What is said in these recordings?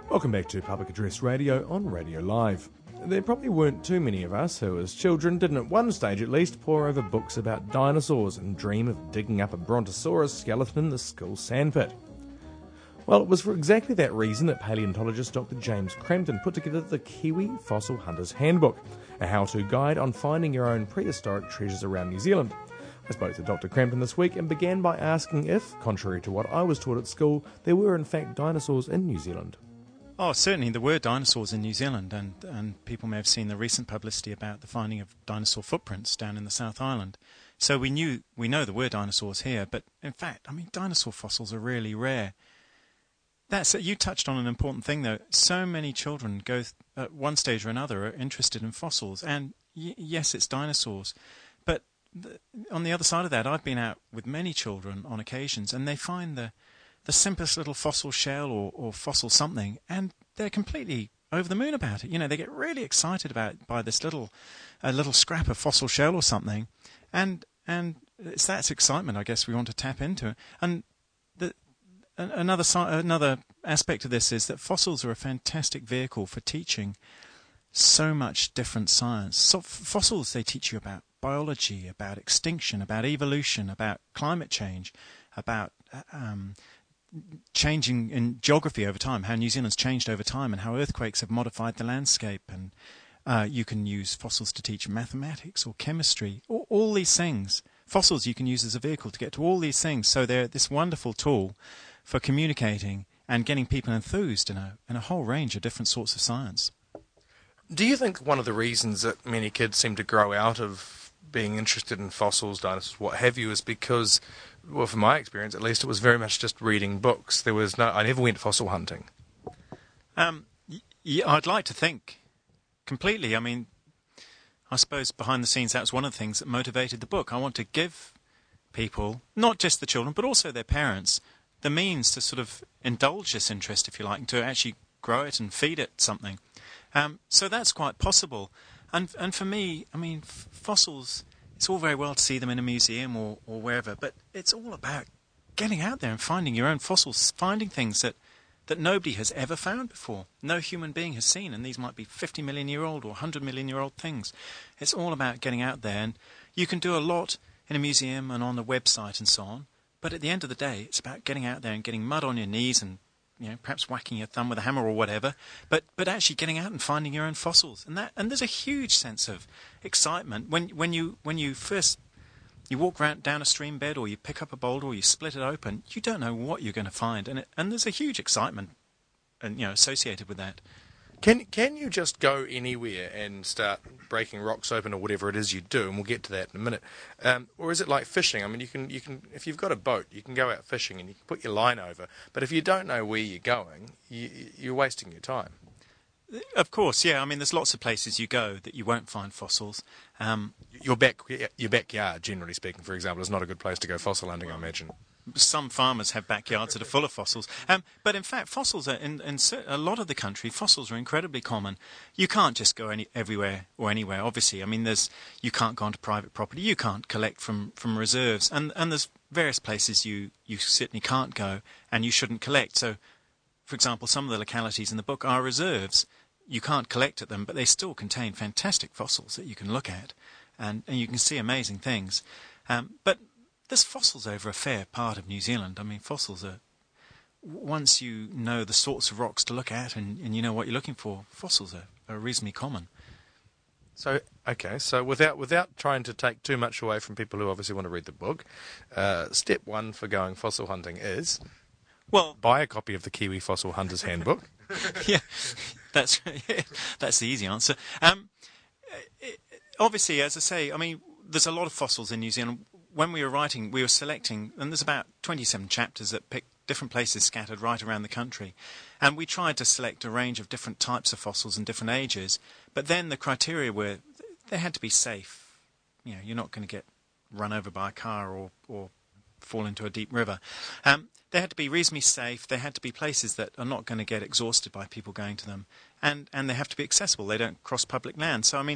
Welcome back to Public Address Radio on Radio Live. There probably weren't too many of us who, as children, didn't at one stage at least pore over books about dinosaurs and dream of digging up a brontosaurus skeleton in the school sandpit. Well, it was for exactly that reason that paleontologist Dr. James Crampton put together the Kiwi Fossil Hunter's Handbook, a how-to guide on finding your own prehistoric treasures around New Zealand. I spoke to Dr. Crampton this week and began by asking if, contrary to what I was taught at school, there were in fact dinosaurs in New Zealand. Oh, certainly there were dinosaurs in New Zealand, and people may have seen the recent publicity about the finding of dinosaur footprints down in the South Island. So we know there were dinosaurs here, but in fact, dinosaur fossils are really rare. You touched on an important thing, though. So many children go, at one stage or another, are interested in fossils. And yes, it's dinosaurs. But on the other side of that, I've been out with many children on occasions, and they find the simplest little fossil shell or fossil something, and they're completely over the moon about it. You know, they get really excited by this little scrap of fossil shell or something. And it's that excitement, I guess, we want to tap into. And another aspect of this is that fossils are a fantastic vehicle for teaching so much different science. So fossils, they teach you about biology, about extinction, about evolution, about climate change, about changing in geography over time, how New Zealand's changed over time and how earthquakes have modified the landscape. And you can use fossils to teach mathematics or chemistry, or all these things. Fossils you can use as a vehicle to get to all these things. So they're this wonderful tool for communicating and getting people enthused in a whole range of different sorts of science. Do you think one of the reasons that many kids seem to grow out of being interested in fossils, dinosaurs, what have you, is because, well, from my experience at least, it was very much just reading books. I never went fossil hunting. I'd like to think completely. I suppose behind the scenes that was one of the things that motivated the book. I want to give people, not just the children, but also their parents, the means to sort of indulge this interest, if you like, and to actually grow it and feed it something. So that's quite possible. And for me, fossils, it's all very well to see them in a museum or wherever, but it's all about getting out there and finding your own fossils, finding things that nobody has ever found before, no human being has seen, and these might be 50 million year old or 100 million year old things. It's all about getting out there, and you can do a lot in a museum and on a website and so on, but at the end of the day, it's about getting out there and getting mud on your knees and perhaps whacking your thumb with a hammer or whatever, but actually getting out and finding your own fossils. And there's a huge sense of excitement when you first walk down a stream bed, or you pick up a boulder, or you split it open. You don't know what you're going to find, and there's a huge excitement associated with that. Can you just go anywhere and start breaking rocks open or whatever it is you do, and we'll get to that in a minute? Or is it like fishing? You can if you've got a boat, you can go out fishing and you can put your line over. But if you don't know where you're going, you're wasting your time. Of course, yeah. There's lots of places you go that you won't find fossils. Your backyard, generally speaking, for example, is not a good place to go fossil hunting, I imagine. Some farmers have backyards that are full of fossils. But in fact, fossils are in a lot of the country, fossils are incredibly common. You can't just go everywhere or anywhere, obviously. You can't go onto private property. You can't collect from reserves. And there's various places you certainly can't go and you shouldn't collect. So, for example, some of the localities in the book are reserves. You can't collect at them, but they still contain fantastic fossils that you can look at. And you can see amazing things. But there's fossils over a fair part of New Zealand. Fossils are, once you know the sorts of rocks to look at and you know what you're looking for, fossils are reasonably common. So without trying to take too much away from people who obviously want to read the book, step one for going fossil hunting is, buy a copy of the Kiwi Fossil Hunter's Handbook. Yeah, that's the easy answer. Obviously, as I say, there's a lot of fossils in New Zealand. When we were writing, we were selecting, and there's about 27 chapters that pick different places scattered right around the country. And we tried to select a range of different types of fossils and different ages. But then the criteria were, they had to be safe. You're not going to get run over by a car or fall into a deep river. They had to be reasonably safe. They had to be places that are not going to get exhausted by people going to them. And they have to be accessible. They don't cross public land. So,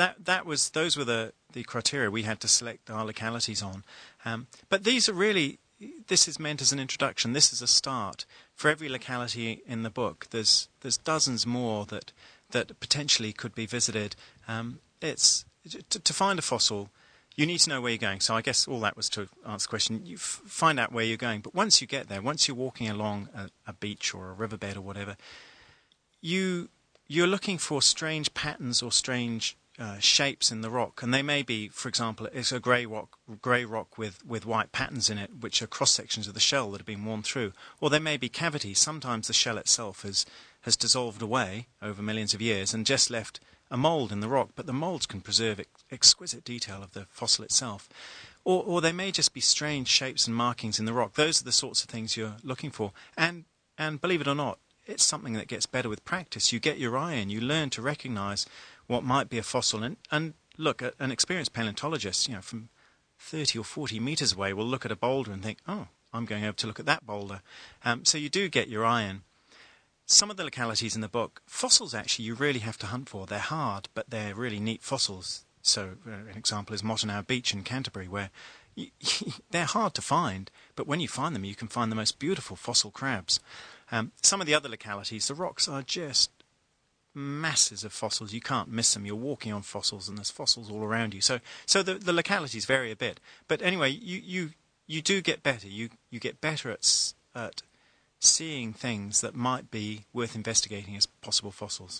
those were the criteria we had to select our localities on. But these are really, this is meant as an introduction. This is a start. For every locality in the book, there's dozens more that potentially could be visited. It's to find a fossil, you need to know where you're going. So I guess all that was to answer the question. You find out where you're going. But once you get there, once you're walking along a beach or a riverbed or whatever, you're looking for strange patterns or strange shapes in the rock. And they may be, for example, it's a grey rock with white patterns in it, which are cross-sections of the shell that have been worn through. Or there may be cavities. Sometimes the shell itself has dissolved away over millions of years and just left a mould in the rock, but the moulds can preserve exquisite detail of the fossil itself. Or they may just be strange shapes and markings in the rock. Those are the sorts of things you're looking for. And believe it or not, it's something that gets better with practice. You get your eye in, you learn to recognise what might be a fossil. And look, an experienced paleontologist, from 30 or 40 metres away will look at a boulder and think, oh, I'm going over to look at that boulder. So you do get your eye in. Some of the localities in the book, fossils actually you really have to hunt for. They're hard, but they're really neat fossils. So an example is Mottonau Beach in Canterbury, where they're hard to find, but when you find them, you can find the most beautiful fossil crabs. Some of the other localities, the rocks are just masses of fossils. You can't miss them. You're walking on fossils, and there's fossils all around you. So the localities vary a bit. But anyway, you do get better. You get better at seeing things that might be worth investigating as possible fossils.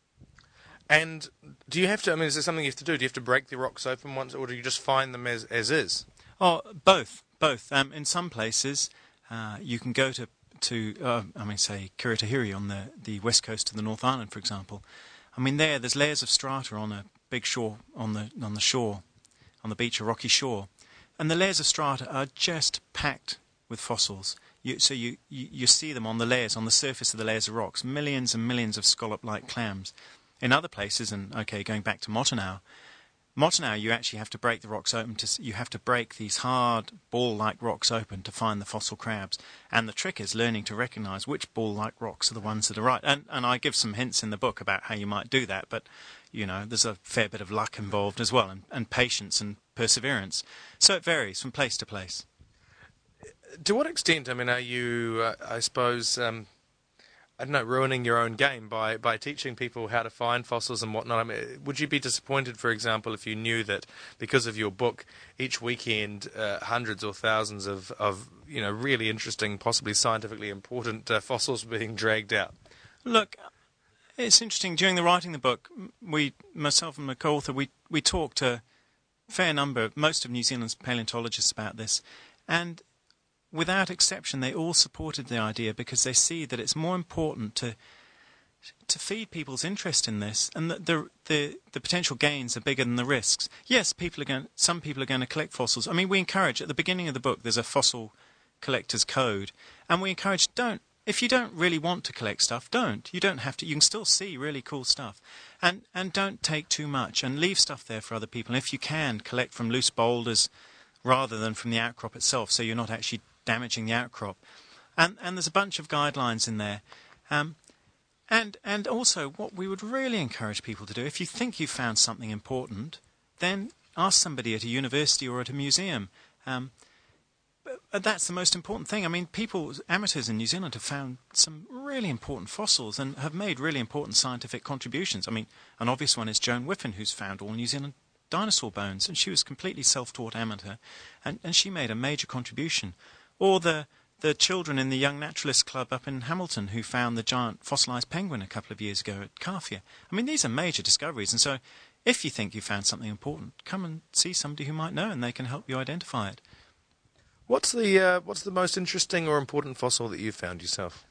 And do you have to, is there something you have to do? Do you have to break the rocks open once, or do you just find them as is? Oh, both. In some places, you can go to say Kirritahiri on the west coast of the North Island, for example. There's layers of strata on a big shore, on the shore, on the beach, a rocky shore. And the layers of strata are just packed with fossils. You see them on the layers, on the surface of the layers of rocks, millions and millions of scallop-like clams. In other places, and going back to Mottonau, you actually have to break the rocks open. You have to break these hard ball-like rocks open to find the fossil crabs. And the trick is learning to recognise which ball-like rocks are the ones that are right. And I give some hints in the book about how you might do that, but there's a fair bit of luck involved as well, and patience and perseverance. So it varies from place to place. To what extent, are you, I suppose, ruining your own game by teaching people how to find fossils and whatnot? Would you be disappointed, for example, if you knew that because of your book, each weekend hundreds or thousands of really interesting, possibly scientifically important fossils were being dragged out? Look, it's interesting. During the writing of the book, myself and my co-author, we talked to a fair number, most of New Zealand's paleontologists about this, and without exception, they all supported the idea because they see that it's more important to feed people's interest in this, and that the potential gains are bigger than the risks. Yes, some people are going to collect fossils. We encourage, at the beginning of the book, there's a fossil collector's code, and we encourage, if you don't really want to collect stuff, don't. You don't have to. You can still see really cool stuff. And don't take too much, and leave stuff there for other people. And if you can, collect from loose boulders rather than from the outcrop itself, so you're not actually damaging the outcrop. And there's a bunch of guidelines in there. And also, what we would really encourage people to do, if you think you've found something important, then ask somebody at a university or at a museum. That's the most important thing. Amateurs in New Zealand have found some really important fossils and have made really important scientific contributions. An obvious one is Joan Whiffen, who's found all New Zealand dinosaur bones, and she was completely self-taught amateur, and she made a major contribution. Or the children in the Young Naturalist Club up in Hamilton who found the giant fossilised penguin a couple of years ago at Carfia. These are major discoveries, and so if you think you found something important, come and see somebody who might know, and they can help you identify it. What's the most interesting or important fossil that you've found yourself?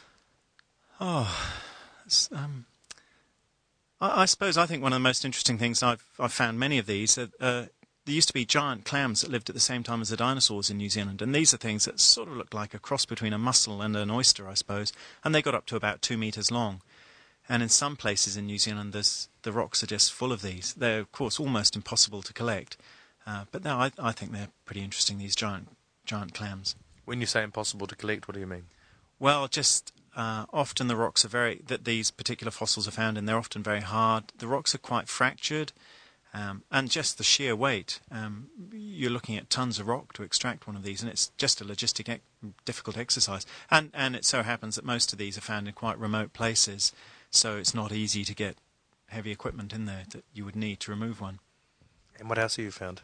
I suppose I think one of the most interesting things I've found many of these. There used to be giant clams that lived at the same time as the dinosaurs in New Zealand, and these are things that sort of look like a cross between a mussel and an oyster, I suppose, and they got up to about 2 metres long. And in some places in New Zealand, the rocks are just full of these. They're, of course, almost impossible to collect, but no, I think they're pretty interesting, these giant clams. When you say impossible to collect, what do you mean? Well, just often the rocks are that these particular fossils are found in, they're often very hard. The rocks are quite fractured. And just the sheer weight, you're looking at tons of rock to extract one of these, and it's just a difficult exercise. And it so happens that most of these are found in quite remote places, so it's not easy to get heavy equipment in there that you would need to remove one. And what else have you found?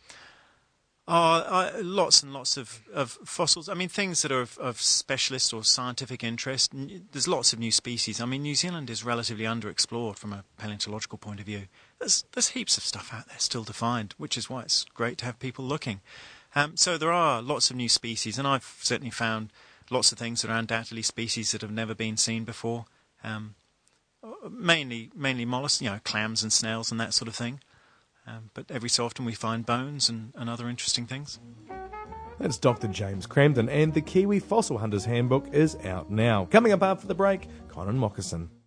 Lots and lots of fossils. I mean, things that are of specialist or scientific interest. There's lots of new species. I mean, New Zealand is relatively underexplored from a paleontological point of view. There's heaps of stuff out there still to find, which is why it's great to have people looking. So there are lots of new species, and I've certainly found lots of things that are undoubtedly species that have never been seen before. Mainly mollusks, clams and snails and that sort of thing. But every so often we find bones and other interesting things. That's Dr. James Cramden, and the Kiwi Fossil Hunters Handbook is out now. Coming up after the break, Conan Moccasin.